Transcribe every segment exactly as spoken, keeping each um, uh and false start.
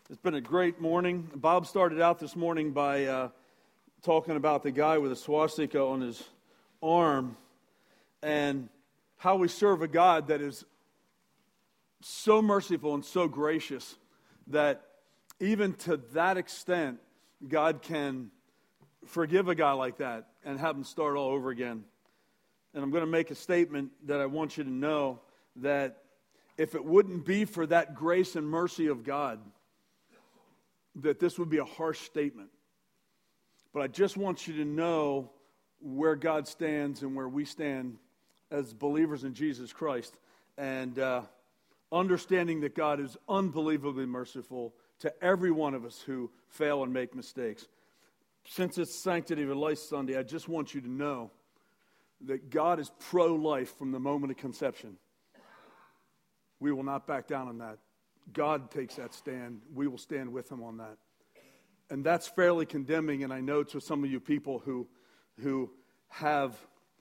It's been a great morning. Bob started out this morning by uh, talking about the guy with a swastika on his arm and how we serve a God that is so merciful and so gracious that even to that extent, God can forgive a guy like that and have him start all over again. And I'm going to make a statement that I want you to know that if it wouldn't be for that grace and mercy of God, that this would be a harsh statement. But I just want you to know where God stands and where we stand as believers in Jesus Christ. And uh, understanding that God is unbelievably merciful to every one of us who fail and make mistakes. Since it's Sanctity of Life Sunday, I just want you to know that God is pro-life from the moment of conception. We will not back down on that. God takes that stand. We will stand with him on that. And that's fairly condemning, and I know to some of you people who, who have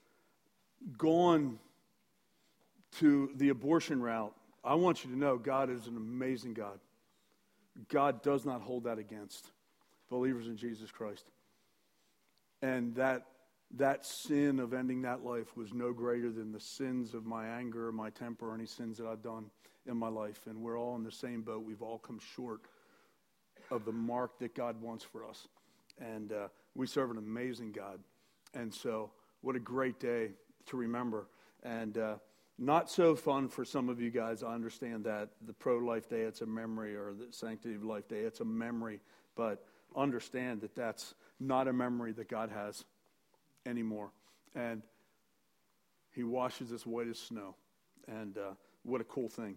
gone to the abortion route, I want you to know God is an amazing God. God does not hold that against believers in Jesus Christ. And that that sin of ending that life was no greater than the sins of my anger, my temper, or any sins that I've done in my life. And we're all in the same boat. We've all come short of the mark that God wants for us. And uh, we serve an amazing God. And so what a great day to remember. And uh, not so fun for some of you guys. I understand that. The pro-life day, it's a memory, or the Sanctity of Life day, it's a memory. But understand that that's not a memory that God has anymore. And he washes us white as snow. And uh, what a cool thing.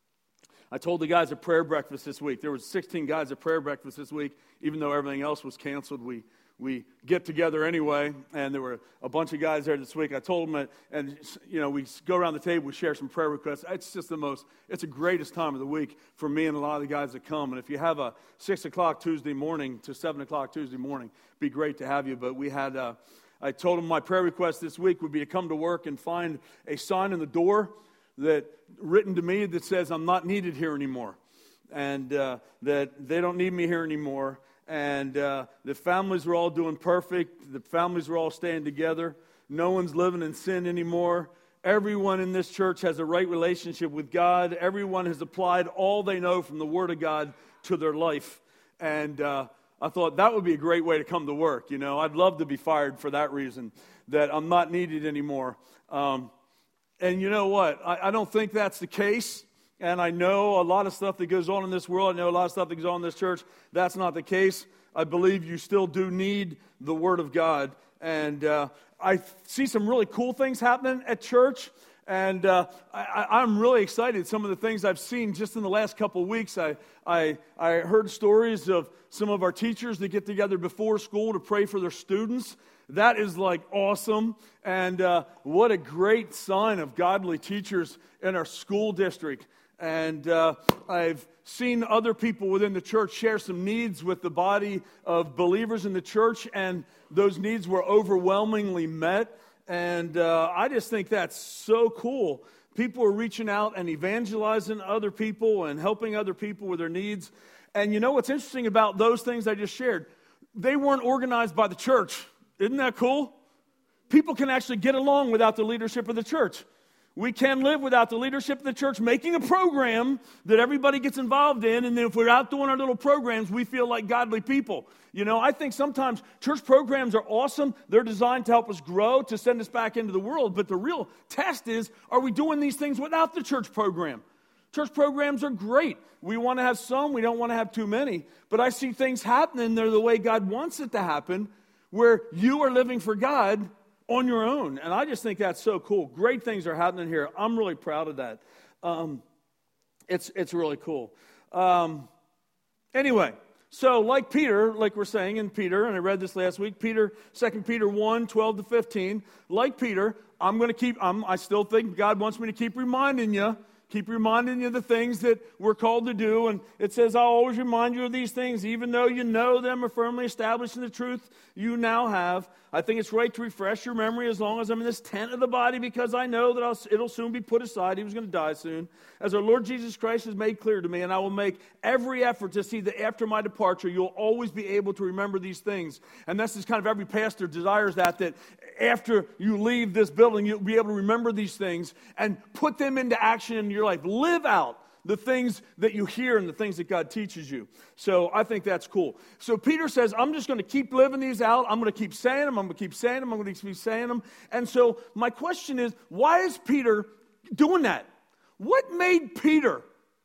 I told the guys at prayer breakfast this week, there was sixteen guys at prayer breakfast this week, even though everything else was canceled. We we get together anyway, and there were a bunch of guys there this week. I told them, that, and you know, we go around the table, we share some prayer requests. It's just the most, it's the greatest time of the week for me and a lot of the guys that come. And if you have a six o'clock Tuesday morning to seven o'clock Tuesday morning, it'd be great to have you. But we had, uh, I told them my prayer request this week would be to come to work and find a sign in the door that written to me that says I'm not needed here anymore, and uh, that they don't need me here anymore, and uh, the families were all doing perfect, the families were all staying together, no one's living in sin anymore, everyone in this church has a right relationship with God, everyone has applied all they know from the Word of God to their life, and uh, I thought that would be a great way to come to work. You know, I'd love to be fired for that reason, that I'm not needed anymore. Um, And you know what? I, I don't think that's the case. And I know a lot of stuff that goes on in this world. I know a lot of stuff that goes on in this church. That's not the case. I believe you still do need the Word of God. And uh, I see some really cool things happening at church. And uh, I, I'm really excited. Some of the things I've seen just in the last couple of weeks. I, I, I heard stories of some of our teachers that get together before school to pray for their students. That is like awesome, and uh, what a great sign of godly teachers in our school district. And uh, I've seen other people within the church share some needs with the body of believers in the church, and those needs were overwhelmingly met. And uh, I just think that's so cool. People are reaching out and evangelizing other people and helping other people with their needs. And you know what's interesting about those things I just shared? They weren't organized by the church. Isn't that cool? People can actually get along without the leadership of the church. We can live without the leadership of the church making a program that everybody gets involved in, and then if we're out doing our little programs, we feel like godly people. You know, I think sometimes church programs are awesome. They're designed to help us grow, to send us back into the world, but the real test is, are we doing these things without the church program? Church programs are great. We want to have some, we don't want to have too many, but I see things happening there the way God wants it to happen, where you are living for God on your own. And I just think that's so cool. Great things are happening here. I'm really proud of that. Um, it's it's really cool. Um, anyway, so like Peter, like we're saying in Peter, and I read this last week, Peter, Second Peter one, twelve to fifteen, like Peter, I'm going to keep, I'm, I still think God wants me to keep reminding you keep reminding you of the things that we're called to do. And it says, I'll always remind you of these things, even though you know them are firmly established in the truth you now have. I think it's right to refresh your memory as long as I'm in this tent of the body, because I know that I'll, it'll soon be put aside. He was going to die soon. As our Lord Jesus Christ has made clear to me, and I will make every effort to see that after my departure, you'll always be able to remember these things. And this is kind of every pastor desires that, that after you leave this building, you'll be able to remember these things and put them into action in your life. Live out the things that you hear and the things that God teaches you. So I think that's cool. So Peter says, I'm just going to keep living these out. I'm going to keep saying them. I'm going to keep saying them. I'm going to keep saying them. And so my question is, why is Peter doing that? What made Peter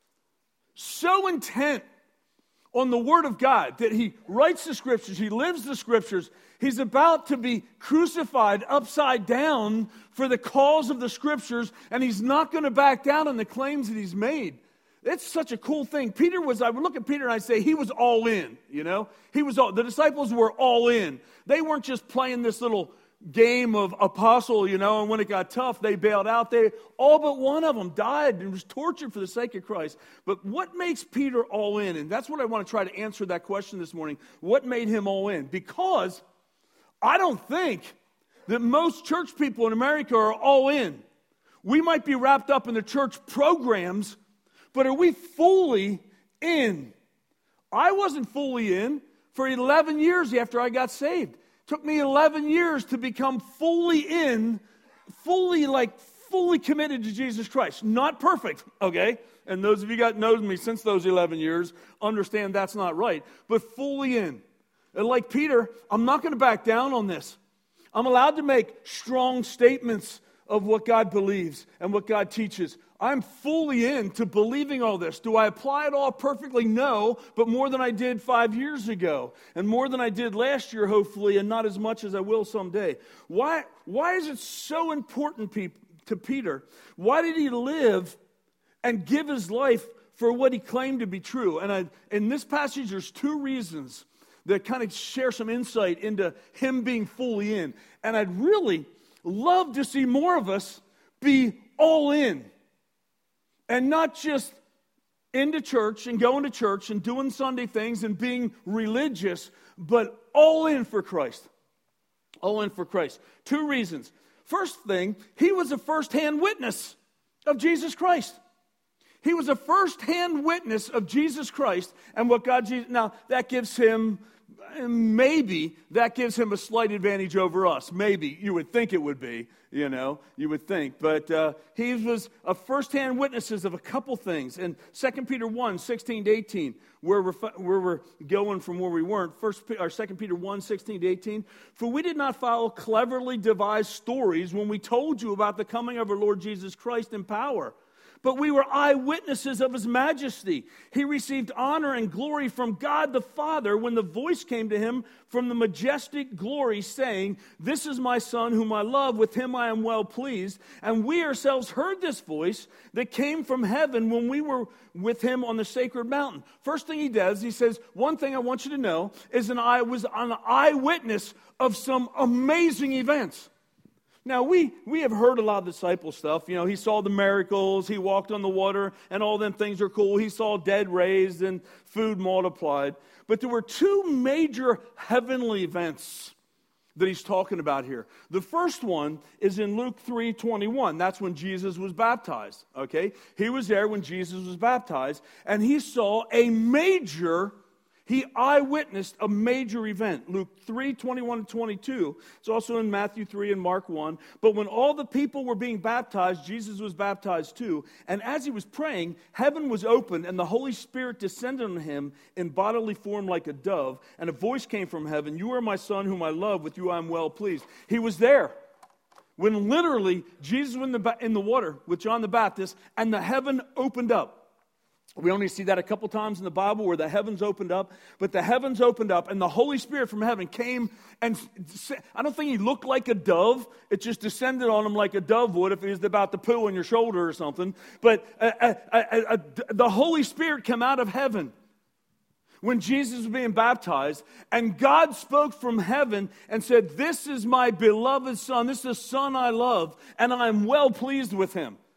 so intent on the Word of God that he writes the Scriptures, he lives the Scriptures, he's about to be crucified upside down for the cause of the Scriptures, and he's not going to back down on the claims that he's made? It's such a cool thing. Peter was, I would look at Peter and I'd say, he was all in, you know? He was all, the disciples were all in. They weren't just playing this little game of apostle, you know, and when it got tough, they bailed out. They, all but one of them died and was tortured for the sake of Christ. But what makes Peter all in? And that's what I want to try to answer that question this morning. What made him all in? Because I don't think that most church people in America are all in. We might be wrapped up in the church programs, but are we fully in? I wasn't fully in for eleven years after I got saved. It took me eleven years to become fully in, fully like, fully committed to Jesus Christ. Not perfect, okay? And those of you that knows me since those eleven years understand that's not right. But fully in. And like Peter, I'm not going to back down on this. I'm allowed to make strong statements of what God believes and what God teaches. I'm fully into believing all this. Do I apply it all perfectly? No, but more than I did five years ago, and more than I did last year, hopefully, and not as much as I will someday. Why, why is it so important to Peter? Why did he live and give his life for what he claimed to be true? And I, in this passage, there's two reasons that kind of share some insight into him being fully in. And I'd really love to see more of us be all in. And not just into church and going to church and doing Sunday things and being religious, but all in for Christ. All in for Christ. Two reasons. First thing, he was a first-hand witness of Jesus Christ. He was a first-hand witness of Jesus Christ and what God... Now, that gives him... Maybe that gives him a slight advantage over us. Maybe. You would think it would be, you know, you would think. But uh, he was a first-hand witnesses of a couple things. In Second Peter one, sixteen to eighteen, where we're, where we're going from where we weren't, First or Second Peter one, sixteen to eighteen, for we did not follow cleverly devised stories when we told you about the coming of our Lord Jesus Christ in power. But we were eyewitnesses of his majesty. He received honor and glory from God the Father when the voice came to him from the majestic glory, saying, "This is my Son whom I love, with him I am well pleased." And we ourselves heard this voice that came from heaven when we were with him on the sacred mountain. First thing he does, he says, one thing I want you to know is that I was an eyewitness of some amazing events. Now, we, we have heard a lot of disciple stuff. You know, he saw the miracles, he walked on the water, and all them things are cool. He saw dead raised and food multiplied. But there were two major heavenly events that he's talking about here. The first one is in Luke three twenty-one. That's when Jesus was baptized, okay? He was there when Jesus was baptized, and he saw a major He eyewitnessed a major event. Luke three, twenty-one and twenty-two. It's also in Matthew three and Mark one. But when all the people were being baptized, Jesus was baptized too. And as he was praying, heaven was opened, and the Holy Spirit descended on him in bodily form like a dove. And a voice came from heaven, "You are my Son whom I love, with you I am well pleased." He was there when literally Jesus was in the, in the water with John the Baptist, and the heaven opened up. We only see that a couple times in the Bible where the heavens opened up, but the heavens opened up and the Holy Spirit from heaven came, and I don't think he looked like a dove. It just descended on him like a dove would if he was about to poo on your shoulder or something. But uh, uh, uh, uh, the Holy Spirit came out of heaven when Jesus was being baptized, and God spoke from heaven and said, "This is my beloved Son, this is the Son I love, and I am well pleased with him."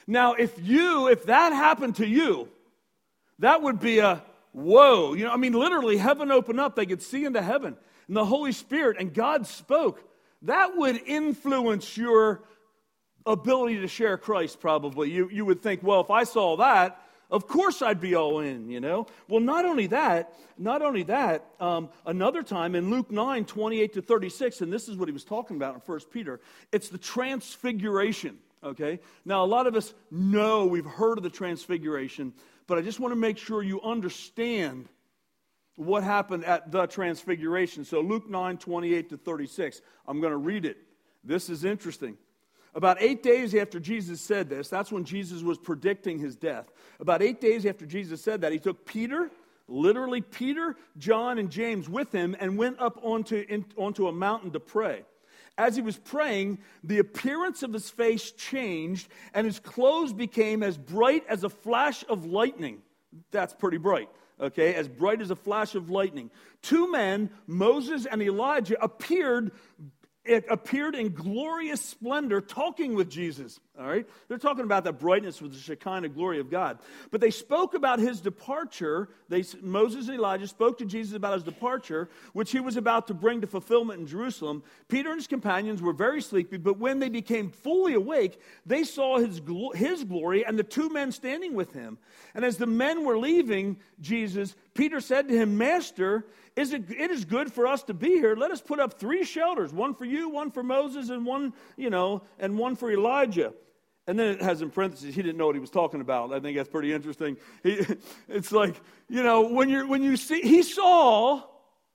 Now, if you, if that happened to you, that would be a whoa. You know, I mean, literally, heaven opened up. They could see into heaven. And the Holy Spirit and God spoke. That would influence your ability to share Christ, probably. You, you would think, well, if I saw that, of course I'd be all in, you know. Well, not only that, not only that, um, another time in Luke nine, twenty-eight to thirty-six, and this is what he was talking about in First Peter, it's the transfiguration, okay? Now, a lot of us know, we've heard of the transfiguration, but I just want to make sure you understand what happened at the transfiguration. So Luke nine, twenty-eight to thirty-six, I'm going to read it. This is interesting. About eight days after Jesus said this, that's when Jesus was predicting his death. About eight days after Jesus said that, he took Peter, literally Peter, John, and James with him and went up onto, in, onto a mountain to pray. As he was praying, the appearance of his face changed, and his clothes became as bright as a flash of lightning. That's pretty bright, okay? As bright as a flash of lightning. Two men, Moses and Elijah, appeared It appeared in glorious splendor talking with Jesus, all right? They're talking about that brightness with the Shekinah glory of God. But they spoke about his departure. They, Moses and Elijah spoke to Jesus about his departure, which he was about to bring to fulfillment in Jerusalem. Peter and his companions were very sleepy, but when they became fully awake, they saw his, glo- his glory and the two men standing with him. And as the men were leaving Jesus, Peter said to him, Master, Is it, it is good for us to be here. Let us put up three shelters, one for you, one for Moses, and one, you know, and one for Elijah. And then it has in parentheses, he didn't know what he was talking about. I think that's pretty interesting. He, it's like, you know, when you're when you see, he saw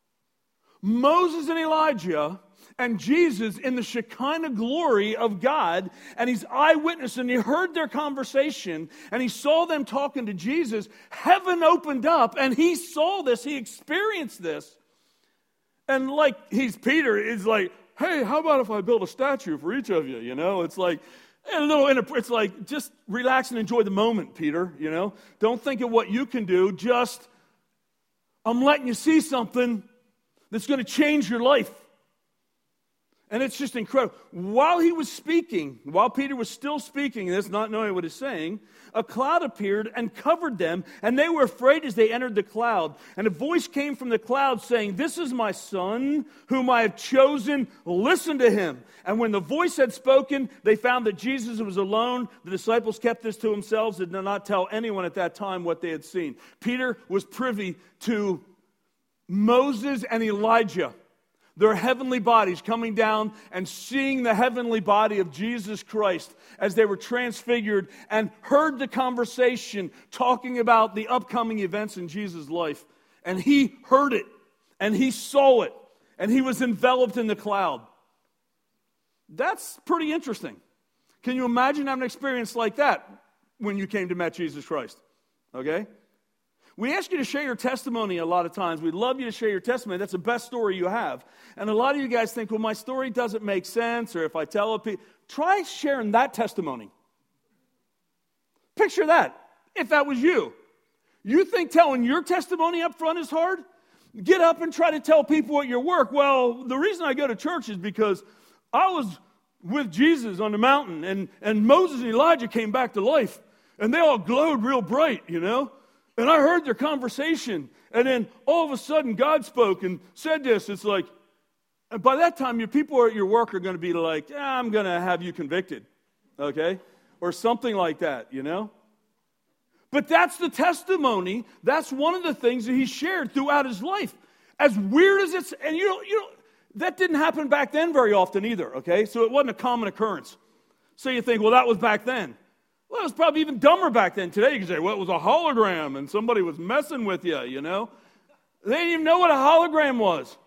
Moses and Elijah and Jesus in the Shekinah glory of God, and he's eyewitness, and he heard their conversation, and he saw them talking to Jesus. Heaven opened up, and he saw this, he experienced this. And like, he's Peter, is like, hey, how about if I build a statue for each of you, you know? It's like, a little, it's like, just relax and enjoy the moment, Peter, you know? Don't think of what you can do, just, I'm letting you see something that's going to change your life. And it's just incredible. While he was speaking, while Peter was still speaking, and that's not knowing what he's saying, a cloud appeared and covered them, and they were afraid as they entered the cloud. And a voice came from the cloud saying, This is my son, whom I have chosen. Listen to him. And when the voice had spoken, they found that Jesus was alone. The disciples kept this to themselves and did not tell anyone at that time what they had seen. Peter was privy to Moses and Elijah, their heavenly bodies coming down and seeing the heavenly body of Jesus Christ as they were transfigured, and heard the conversation talking about the upcoming events in Jesus' life. And he heard it, and he saw it, and he was enveloped in the cloud. That's pretty interesting. Can you imagine having an experience like that when you came to meet Jesus Christ? Okay? We ask you to share your testimony a lot of times. We'd love you to share your testimony. That's the best story you have. And a lot of you guys think, well, my story doesn't make sense, or if I tell a people, try sharing that testimony. Picture that, if that was you. You think telling your testimony up front is hard? Get up and try to tell people at your work, well, the reason I go to church is because I was with Jesus on the mountain, and, and Moses and Elijah came back to life, and they all glowed real bright, you know? And I heard their conversation, and then all of a sudden God spoke and said this. It's like, and by that time, your people at your work are going to be like, ah, I'm going to have you convicted, okay? Or something like that, you know? But that's the testimony. That's one of the things that he shared throughout his life. As weird as it's, and you know, you know, that didn't happen back then very often either, okay? So it wasn't a common occurrence. So you think, well, that was back then. Well, it was probably even dumber back then. Today you can say, well, it was a hologram and somebody was messing with you, you know. They didn't even know what a hologram was.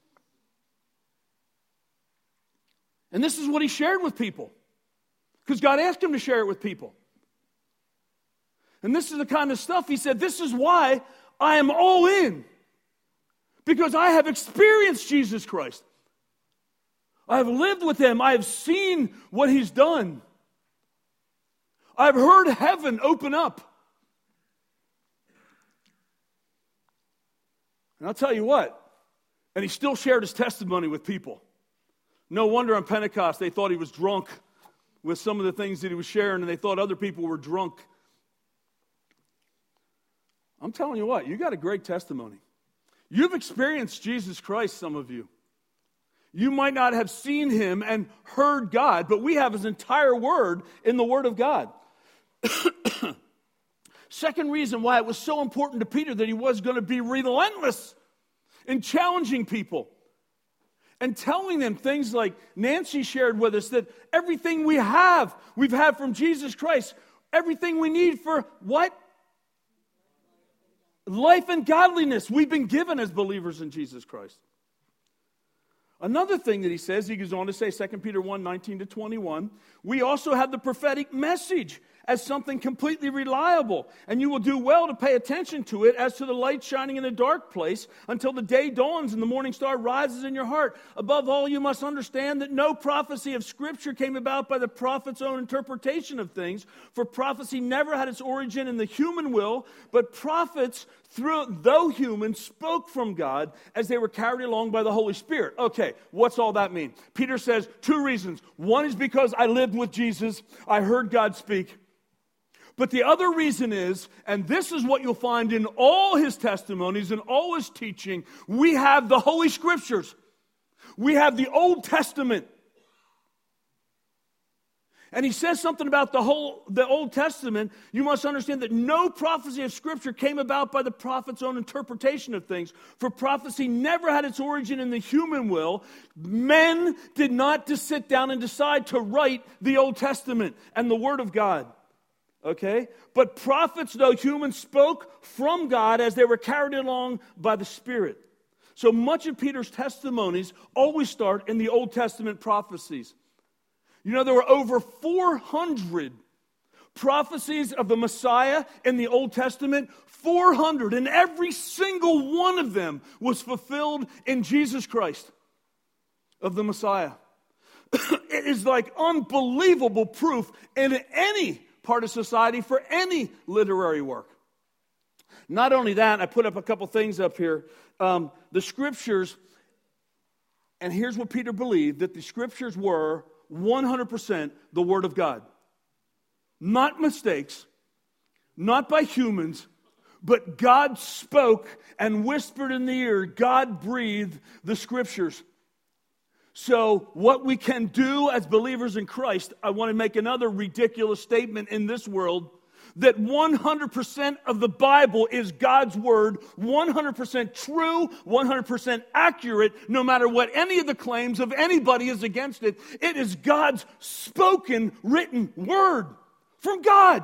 And this is what he shared with people, because God asked him to share it with people. And this is the kind of stuff he said, this is why I am all in, because I have experienced Jesus Christ. I have lived with him. I have seen what he's done. I've heard heaven open up. And I'll tell you what, and he still shared his testimony with people. No wonder on Pentecost they thought he was drunk with some of the things that he was sharing, and they thought other people were drunk. I'm telling you what, you got a great testimony. You've experienced Jesus Christ, some of you. You might not have seen him and heard God, but we have his entire word in the Word of God. Second reason why it was so important to Peter that he was going to be relentless in challenging people and telling them things like Nancy shared with us, that everything we have, we've had from Jesus Christ. Everything we need for what? Life and godliness we've been given as believers in Jesus Christ. Another thing that he says, he goes on to say, Second Peter one, nineteen to twenty-one, we also have the prophetic message as something completely reliable, and you will do well to pay attention to it as to the light shining in a dark place until the day dawns and the morning star rises in your heart. Above all, you must understand that no prophecy of Scripture came about by the prophet's own interpretation of things, for prophecy never had its origin in the human will, but prophets, through, though human, spoke from God as they were carried along by the Holy Spirit. Okay, what's all that mean? Peter says two reasons. One is because I lived with Jesus, I heard God speak. But the other reason is, and this is what you'll find in all his testimonies and all his teaching, we have the Holy Scriptures. We have the Old Testament. And he says something about the whole the Old Testament. You must understand that no prophecy of Scripture came about by the prophet's own interpretation of things. For prophecy never had its origin in the human will. Men did not just sit down and decide to write the Old Testament and the Word of God. Okay? But prophets, though human, spoke from God as they were carried along by the Spirit. So much of Peter's testimonies always start in the Old Testament prophecies. You know, there were over four hundred prophecies of the Messiah in the Old Testament. four hundred, and every single one of them was fulfilled in Jesus Christ of the Messiah. It is like unbelievable proof in any part of society for any literary work. Not only that, I put up a couple things up here. Um, the Scriptures, and here's what Peter believed, that the Scriptures were one hundred percent the Word of God. Not mistakes, not by humans, but God spoke and whispered in the ear. God breathed the Scriptures. So what we can do as believers in Christ, I want to make another ridiculous statement in this world, that one hundred percent of the Bible is God's Word, one hundred percent true, one hundred percent accurate, no matter what any of the claims of anybody is against it. It is God's spoken, written Word from God.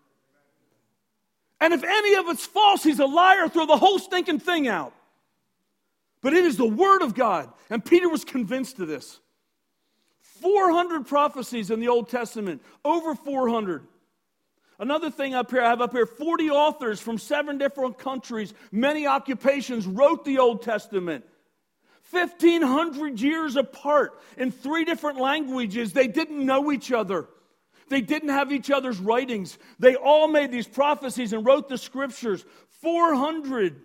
And if any of it's false, he's a liar, throw the whole stinking thing out. But it is the Word of God. And Peter was convinced of this. four hundred prophecies in the Old Testament. Over four hundred. Another thing up here, I have up here, forty authors from seven different countries, many occupations, wrote the Old Testament. fifteen hundred years apart in three different languages. They didn't know each other. They didn't have each other's writings. They all made these prophecies and wrote the Scriptures. four hundred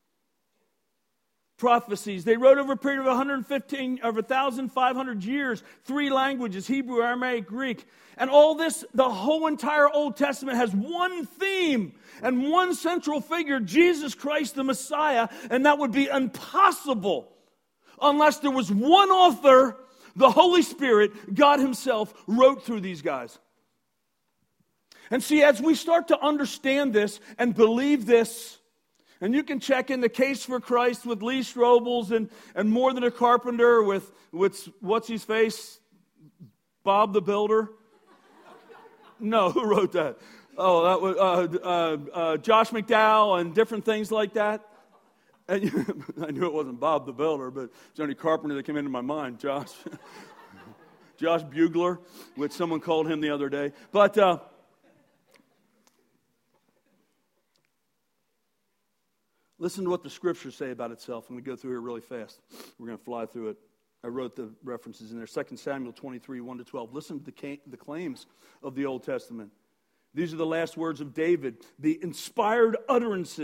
prophecies. They wrote over a period of one hundred fifteen, over one thousand five hundred years, three languages, Hebrew, Aramaic, Greek. And all this, the whole entire Old Testament has one theme and one central figure, Jesus Christ the Messiah, and that would be impossible unless there was one author, the Holy Spirit, God Himself, wrote through these guys. And see, as we start to understand this and believe this, and you can check in the Case for Christ with Lee Strobel's and, and More Than a Carpenter with, with what's his face? Bob the Builder? No, who wrote that? Oh, that was uh, uh, uh, Josh McDowell and different things like that. And I knew it wasn't Bob the Builder, but it's the only carpenter that came into my mind, Josh. Josh Bugler, which someone called him the other day. But uh, listen to what the Scriptures say about itself. I'm going to go through here really fast. We're going to fly through it. I wrote the references in there. Second Samuel twenty-three, one to twelve. Listen to the, ca- the claims of the Old Testament. These are the last words of David, the inspired utterances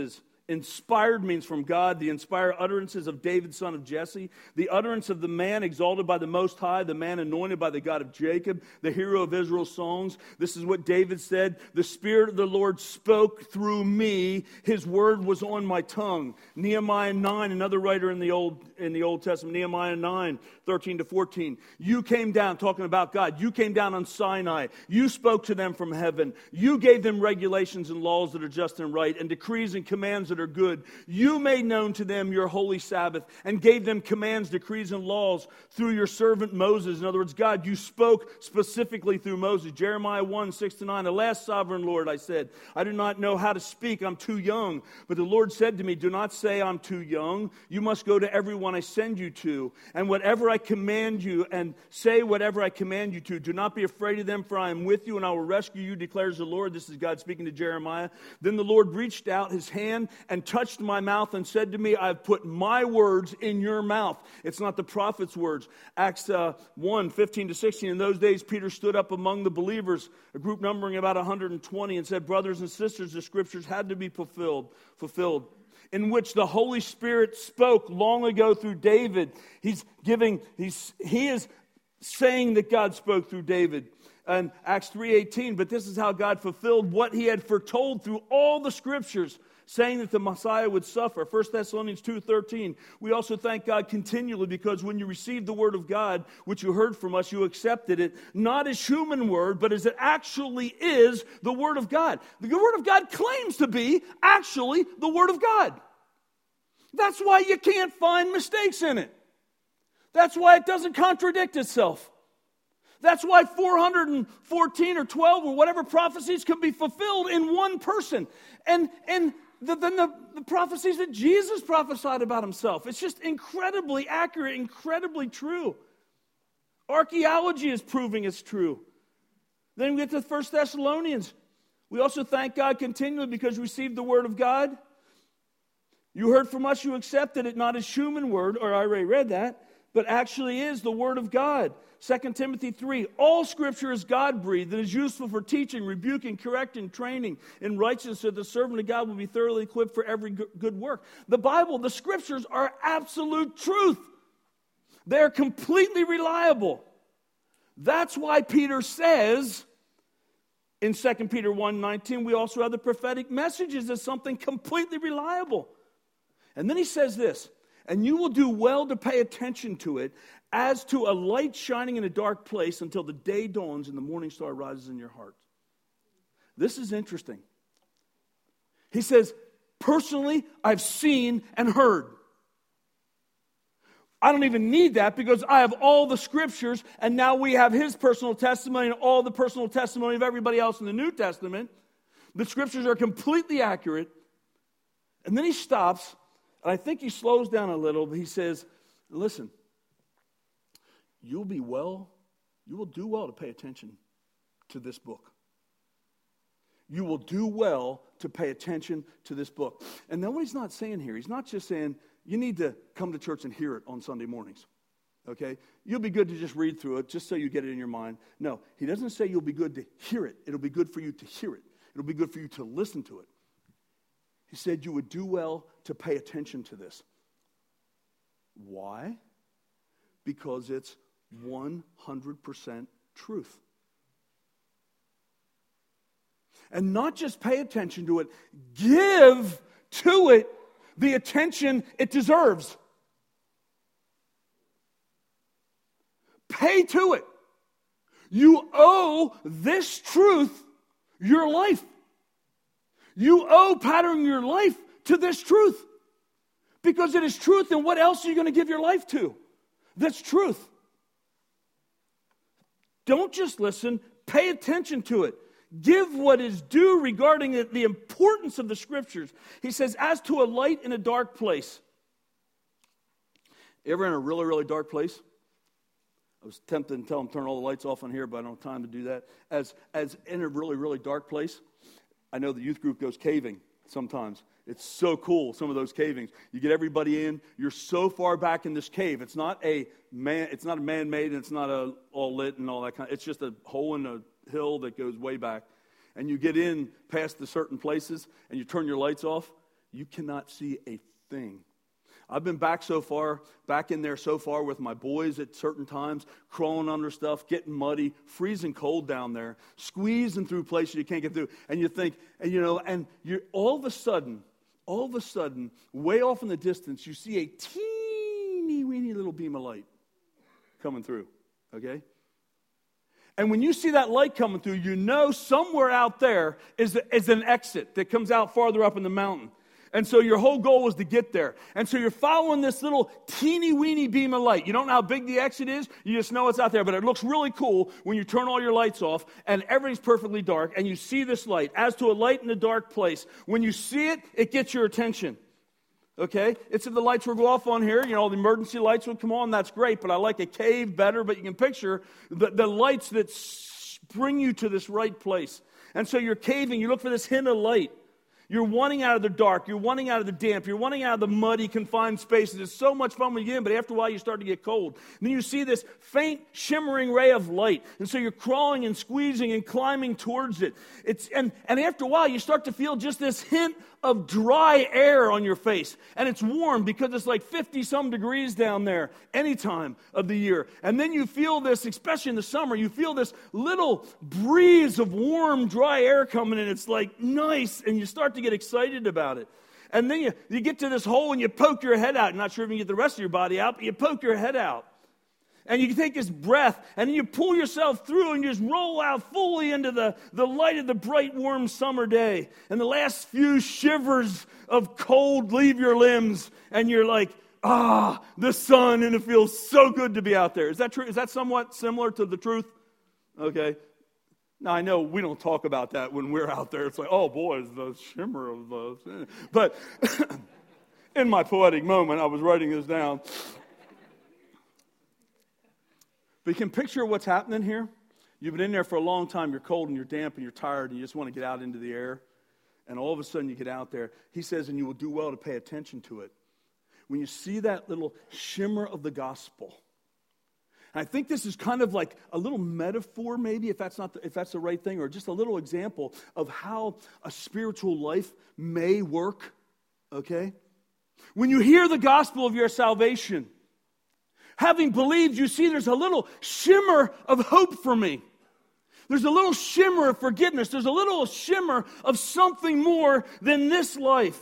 Inspired means from God, the inspired utterances of David, son of Jesse, the utterance of the man exalted by the Most High, the man anointed by the God of Jacob, the hero of Israel's songs. This is what David said, the Spirit of the Lord spoke through me, his word was on my tongue. Nehemiah nine, another writer in the Old in the Old Testament, Nehemiah nine, thirteen to fourteen. You came down, talking about God, you came down on Sinai, you spoke to them from heaven, you gave them regulations and laws that are just and right, and decrees and commands that are good. You made known to them your holy Sabbath and gave them commands, decrees, and laws through your servant Moses. In other words, God, you spoke specifically through Moses. Jeremiah one, six to nine. Alas, sovereign Lord, I said, I do not know how to speak. I'm too young. But the Lord said to me, do not say I'm too young. You must go to everyone I send you to. And whatever I command you, and say whatever I command you to. Do not be afraid of them, for I am with you, and I will rescue you, declares the Lord. This is God speaking to Jeremiah. Then the Lord reached out his hand and touched my mouth and said to me, I've put my words in your mouth. It's not the prophet's words. Acts uh, one, fifteen to sixteen. In those days, Peter stood up among the believers, a group numbering about one hundred twenty, and said, brothers and sisters, the scriptures had to be fulfilled, fulfilled, in which the Holy Spirit spoke long ago through David. He's giving, he's, he is saying that God spoke through David. And Acts three eighteen, but this is how God fulfilled what he had foretold through all the scriptures, saying that the Messiah would suffer. First Thessalonians two thirteen. We also thank God continually because when you received the word of God, which you heard from us, you accepted it, not as human word, but as it actually is the word of God. The word of God claims to be actually the word of God. That's why you can't find mistakes in it. That's why it doesn't contradict itself. That's why four hundred fourteen or twelve or whatever prophecies can be fulfilled in one person. And, and the, then the, the prophecies that Jesus prophesied about himself. It's just incredibly accurate, incredibly true. Archaeology is proving it's true. Then we get to First Thessalonians. We also thank God continually because we received the word of God. You heard from us, you accepted it, not as human word, or I already read that, but actually is the word of God. Second Timothy three, all scripture is God-breathed and is useful for teaching, rebuking, correcting, training in righteousness, so the servant of God will be thoroughly equipped for every good work. The Bible, the scriptures are absolute truth. They're completely reliable. That's why Peter says in Second Peter one nineteen, we also have the prophetic messages as something completely reliable. And then he says this, and you will do well to pay attention to it as to a light shining in a dark place until the day dawns and the morning star rises in your heart. This is interesting. He says, personally, I've seen and heard. I don't even need that because I have all the scriptures, and now we have his personal testimony and all the personal testimony of everybody else in the New Testament. The scriptures are completely accurate. And then he stops, and I think he slows down a little, but he says, listen, you'll be well, you will do well to pay attention to this book. You will do well to pay attention to this book. And then what he's not saying here, he's not just saying, you need to come to church and hear it on Sunday mornings. Okay? You'll be good to just read through it, just so you get it in your mind. No, he doesn't say you'll be good to hear it. It'll be good for you to hear it. It'll be good for you to listen to it. He said you would do well to pay attention to this. Why? Because it's one hundred percent truth. And not just pay attention to it, give to it the attention it deserves. Pay to it. You owe this truth your life. You owe patterning your life to this truth. Because it is truth, and what else are you going to give your life to? That's truth. Don't just listen, pay attention to it. Give what is due regarding it, the importance of the scriptures. He says, as to a light in a dark place. You ever in a really, really dark place? I was tempted to tell them turn all the lights off on here, but I don't have time to do that. As, as in a really, really dark place, I know the youth group goes caving sometimes. It's so cool, some of those cavings. You get everybody in, you're so far back in this cave. It's not a man, it's not a man-made, and it's not a all lit and all that kind of, it's just a hole in a hill that goes way back. And you get in past the certain places, and you turn your lights off. you cannot see a thing. I've been back so far, back in there so far with my boys at certain times, crawling under stuff, getting muddy, freezing cold down there, squeezing through places you can't get through. And you think, and you know, and you're all of a sudden, all of a sudden, way off in the distance, you see a teeny weeny little beam of light coming through, okay? And when you see that light coming through, you know somewhere out there is, is an exit that comes out farther up in the mountain. And so your whole goal was to get there. And so you're following this little teeny weeny beam of light. You don't know how big the exit is. You just know it's out there. But it looks really cool when you turn all your lights off and everything's perfectly dark and you see this light. As to a light in a dark place, when you see it, it gets your attention. Okay? It's if the lights would go off on here, you know, the emergency lights would come on. That's great. But I like a cave better. But you can picture the, the lights that bring you to this right place. And so you're caving. You look for this hint of light. You're wanting out of the dark. You're wanting out of the damp. You're wanting out of the muddy, confined spaces. It's so much fun when you get in, but after a while you start to get cold. And then you see this faint, shimmering ray of light. And so you're crawling and squeezing and climbing towards it. It's and, and after a while you start to feel just this hint of dry air on your face. And it's warm because it's like fifty-some degrees down there any time of the year. And then you feel this, especially in the summer, you feel this little breeze of warm, dry air coming in. It's like nice, and you start to get excited about it. And then you, you get to this hole and you poke your head out. You're not sure if you can get the rest of your body out, but you poke your head out. And you take this breath, and then you pull yourself through, and you just roll out fully into the, the light of the bright, warm summer day. And the last few shivers of cold leave your limbs, and you're like, ah, the sun, and it feels so good to be out there. Is that true? Is that somewhat similar to the truth? Okay. Now, I know we don't talk about that when we're out there. It's like, oh, boy, it's the shimmer of the... But in my poetic moment, I was writing this down. But you can picture what's happening here. You've been in there for a long time. You're cold and you're damp and you're tired and you just want to get out into the air. And all of a sudden you get out there. He says, and you will do well to pay attention to it. When you see that little shimmer of the gospel. And I think this is kind of like a little metaphor maybe, if that's not the, if that's the right thing, or just a little example of how a spiritual life may work. Okay? When you hear the gospel of your salvation, having believed, you see there's a little shimmer of hope for me. There's a little shimmer of forgiveness. There's a little shimmer of something more than this life.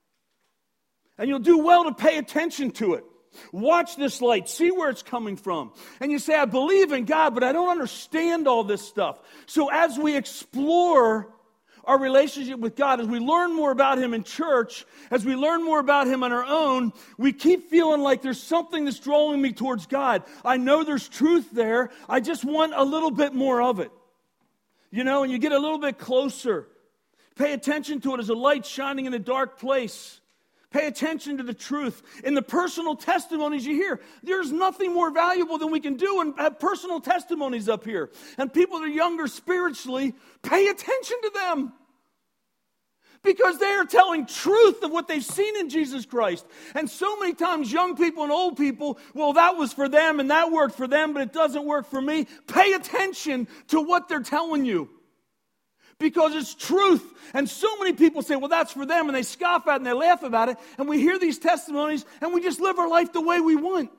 And you'll do well to pay attention to it. Watch this light. See where it's coming from. And you say, I believe in God, but I don't understand all this stuff. So as we explore our relationship with God, as we learn more about Him in church, as we learn more about Him on our own, we keep feeling like there's something that's drawing me towards God. I know there's truth there. I just want a little bit more of it. You know, and you get a little bit closer. Pay attention to it as a light shining in a dark place. Pay attention to the truth. In the personal testimonies you hear, there's nothing more valuable than we can do and have personal testimonies up here. And people that are younger spiritually, pay attention to them. Because they are telling truth of what they've seen in Jesus Christ. And so many times young people and old people, well, that was for them and that worked for them, but it doesn't work for me. Pay attention to what they're telling you. Because it's truth. And so many people say, well, that's for them. And they scoff at it and they laugh about it. And we hear these testimonies and we just live our life the way we want.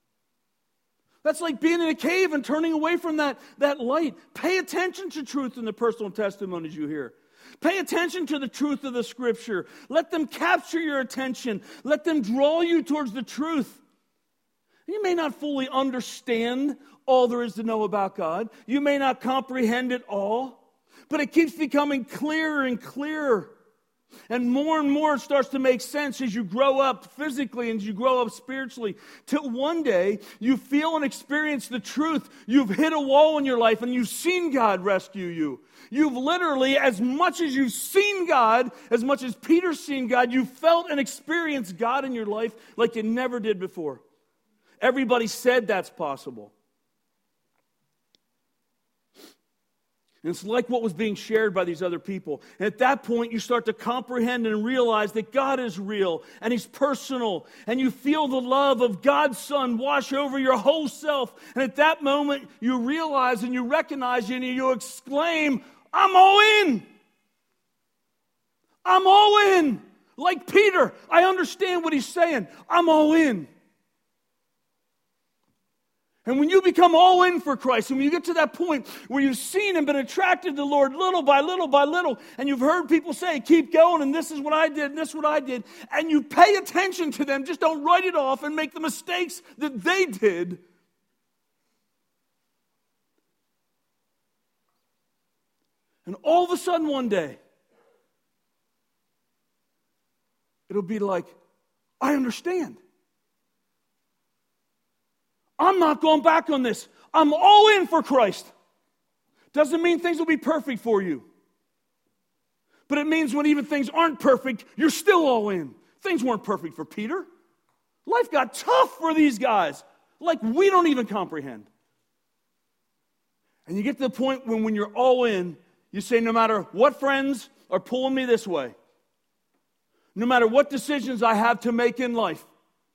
That's like being in a cave and turning away from that, that light. Pay attention to truth in the personal testimonies you hear. Pay attention to the truth of the Scripture. Let them capture your attention. Let them draw you towards the truth. You may not fully understand all there is to know about God. You may not comprehend it all. But it keeps becoming clearer and clearer. And more and more it starts to make sense as you grow up physically and as you grow up spiritually. Till one day you feel and experience the truth. You've hit a wall in your life and you've seen God rescue you. You've literally, as much as you've seen God, as much as Peter's seen God, you've felt and experienced God in your life like you never did before. Everybody said that's possible. And it's like what was being shared by these other people. And at that point, you start to comprehend and realize that God is real and He's personal. And you feel the love of God's Son wash over your whole self. And at that moment, you realize and you recognize and you exclaim, I'm all in. I'm all in. Like Peter, I understand what he's saying. I'm all in. And when you become all in for Christ, and when you get to that point where you've seen and been attracted to the Lord little by little by little, and you've heard people say, keep going, and this is what I did, and this is what I did, and you pay attention to them, just don't write it off and make the mistakes that they did. And all of a sudden one day, it'll be like, I understand. I'm not going back on this. I'm all in for Christ. Doesn't mean things will be perfect for you. But it means when even things aren't perfect, you're still all in. Things weren't perfect for Peter. Life got tough for these guys, like we don't even comprehend. And you get to the point when when you're all in, you say, no matter what friends are pulling me this way, no matter what decisions I have to make in life,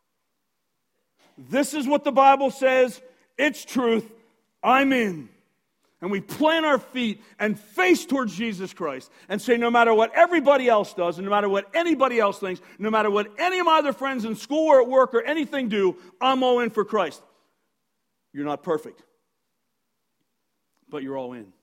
this is what the Bible says. It's truth. I'm in. And we plant our feet and face towards Jesus Christ and say, no matter what everybody else does, and no matter what anybody else thinks, no matter what any of my other friends in school or at work or anything do, I'm all in for Christ. You're not perfect, but you're all in.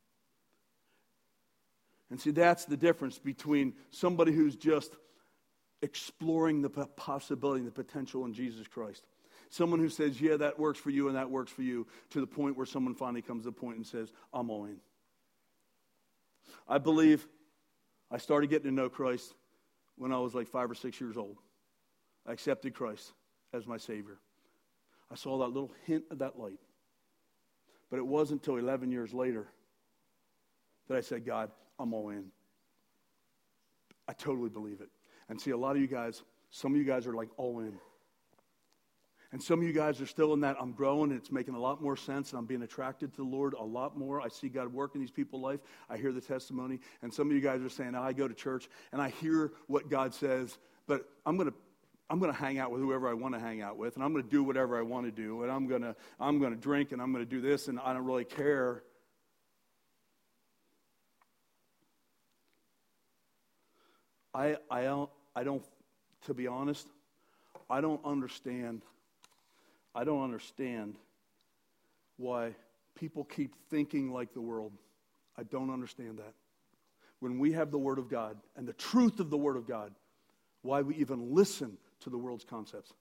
And see, that's the difference between somebody who's just exploring the possibility and the potential in Jesus Christ. Someone who says, yeah, that works for you and that works for you, to the point where someone finally comes to the point and says, I'm all in. I believe I started getting to know Christ when I was like five or six years old. I accepted Christ as my Savior. I saw that little hint of that light. But it wasn't until eleven years later that I said, God, I'm all in. I totally believe it. And see, a lot of you guys, some of you guys are like all in. And some of you guys are still in that, I'm growing, and it's making a lot more sense, and I'm being attracted to the Lord a lot more. I see God work in these people's life. I hear the testimony. And some of you guys are saying, oh, I go to church, and I hear what God says, but I'm going to I'm going to hang out with whoever I want to hang out with, and I'm going to do whatever I want to do, and I'm going to I'm going to drink, and I'm going to do this, and I don't really care. I I don't I don't to be honest, I don't understand I don't understand why people keep thinking like the world. I don't understand that. When we have the Word of God and the truth of the Word of God, why we even listen to the world's concepts.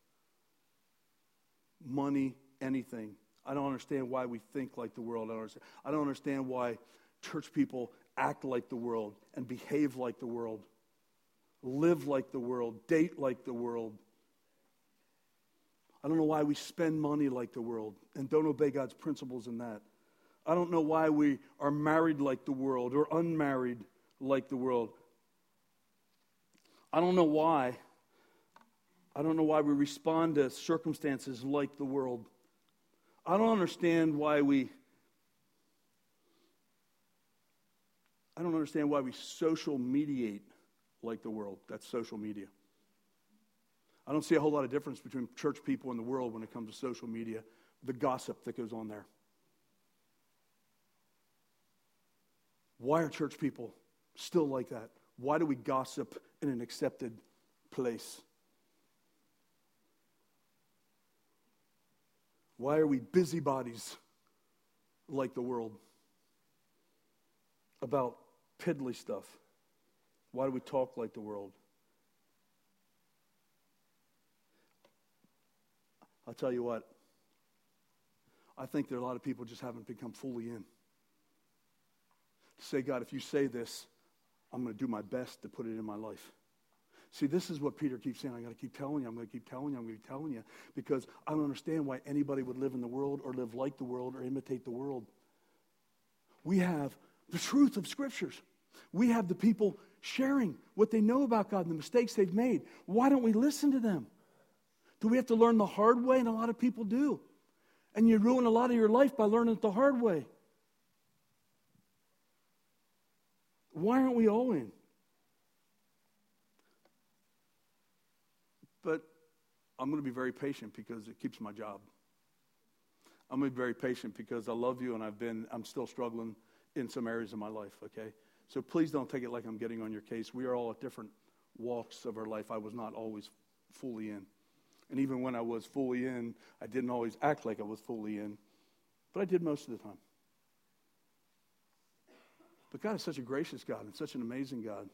Money, anything. I don't understand why we think like the world. I don't understand, I don't understand why church people act like the world and behave like the world, live like the world, date like the world. I don't know why we spend money like the world and don't obey God's principles in that. I don't know why we are married like the world or unmarried like the world. I don't know why. I don't know why we respond to circumstances like the world. I don't understand why we I don't understand why we social mediate like the world. That's social media. I don't see a whole lot of difference between church people and the world when it comes to social media, the gossip that goes on there. Why are church people still like that? Why do we gossip in an accepted place? Why are we busybodies like the world about piddly stuff? Why do we talk like the world? I'll tell you what, I think there are a lot of people just haven't become fully in. To say, God, if you say this, I'm going to do my best to put it in my life. See, this is what Peter keeps saying. I got to keep telling you. I'm going to keep telling you. I'm going to keep telling you. Because I don't understand why anybody would live in the world or live like the world or imitate the world. We have the truth of Scriptures. We have the people sharing what they know about God and the mistakes they've made. Why don't we listen to them? Do we have to learn the hard way? And a lot of people do. And you ruin a lot of your life by learning it the hard way. Why aren't we all in? But I'm going to be very patient because it keeps my job. I'm going to be very patient because I love you and I've been, I'm still struggling in some areas of my life, okay? So please don't take it like I'm getting on your case. We are all at different walks of our life, I was not always fully in. And even when I was fully in, I didn't always act like I was fully in. But I did most of the time. But God is such a gracious God and such an amazing God.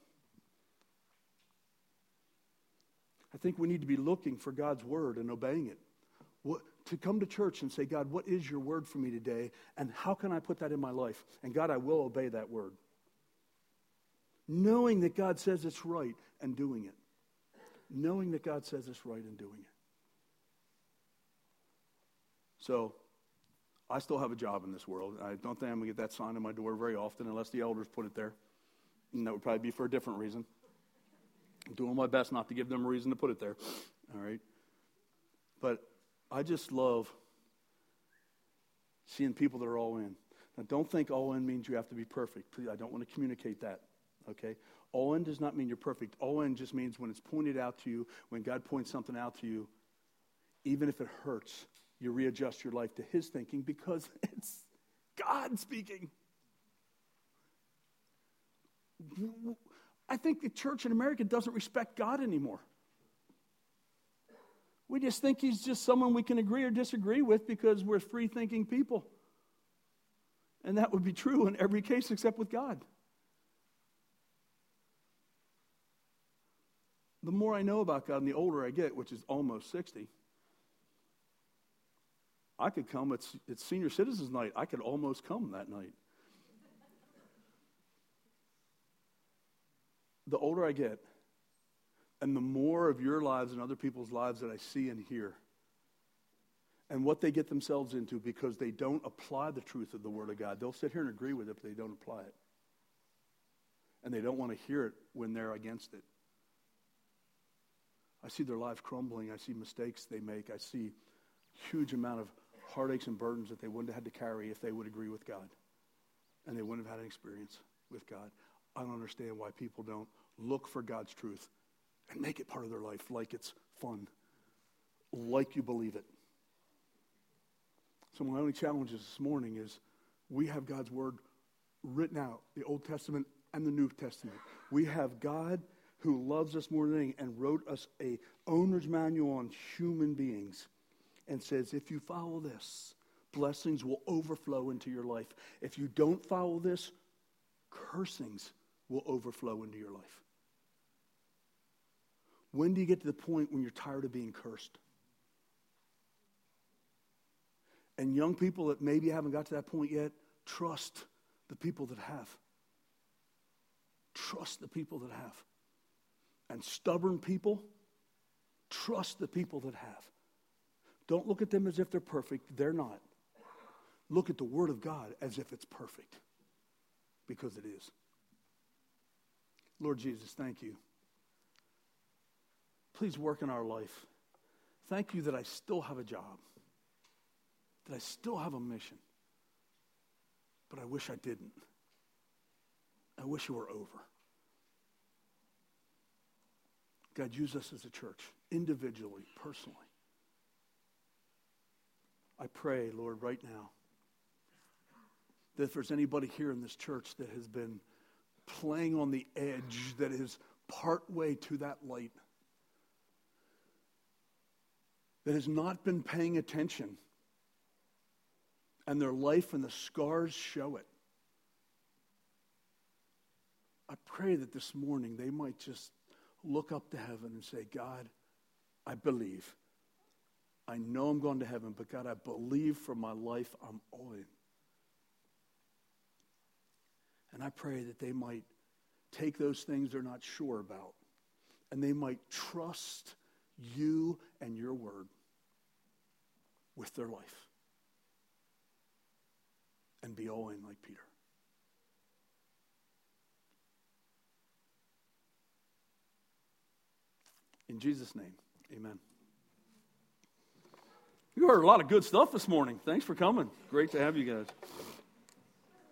I think we need to be looking for God's word and obeying it. What, to come to church and say, God, what is your word for me today? And how can I put that in my life? And God, I will obey that word. Knowing that God says it's right and doing it. Knowing that God says it's right and doing it. So, I still have a job in this world. I don't think I'm going to get that sign on my door very often unless the elders put it there. And that would probably be for a different reason. I'm doing my best not to give them a reason to put it there. All right? But I just love seeing people that are all in. Now, don't think all in means you have to be perfect. Please, I don't want to communicate that. Okay? All in does not mean you're perfect. All in just means when it's pointed out to you, when God points something out to you, even if it hurts, you readjust your life to his thinking because it's God speaking. I think the church in America doesn't respect God anymore. We just think he's just someone we can agree or disagree with because we're free-thinking people. And that would be true in every case except with God. The more I know about God and the older I get, which is almost sixty, I could come, it's, it's senior citizens night, I could almost come that night. The older I get, and the more of your lives and other people's lives that I see and hear, and what they get themselves into because they don't apply the truth of the Word of God. They'll sit here and agree with it, but they don't apply it. And they don't want to hear it when they're against it. I see their lives crumbling. I see mistakes they make. I see huge amount of heartaches and burdens that they wouldn't have had to carry if they would agree with God. And they wouldn't have had an experience with God. I don't understand why people don't look for God's truth and make it part of their life like it's fun, like you believe it. So my only challenge this morning is we have God's word written out, the Old Testament and the New Testament. We have God who loves us more than anything and wrote us a owner's manual on human beings and says, if you follow this, blessings will overflow into your life. If you don't follow this, cursings will overflow into your life. When do you get to the point when you're tired of being cursed? And young people that maybe haven't got to that point yet, trust the people that have. Trust the people that have. And stubborn people, trust the people that have. Don't look at them as if they're perfect. They're not. Look at the Word of God as if it's perfect. Because it is. Lord Jesus, thank you. Please work in our life. Thank you that I still have a job. That I still have a mission. But I wish I didn't. I wish it were over. God, use us as a church, individually, personally. I pray, Lord, right now, that if there's anybody here in this church that has been playing on the edge, that is partway to that light, that has not been paying attention, and their life and the scars show it, I pray that this morning they might just look up to heaven and say, God, I believe. I know I'm going to heaven, but God, I believe for my life I'm all in. And I pray that they might take those things they're not sure about, and they might trust you and your word with their life. And be all in like Peter. In Jesus' name, amen. You heard a lot of good stuff this morning. Thanks for coming. Great to have you guys.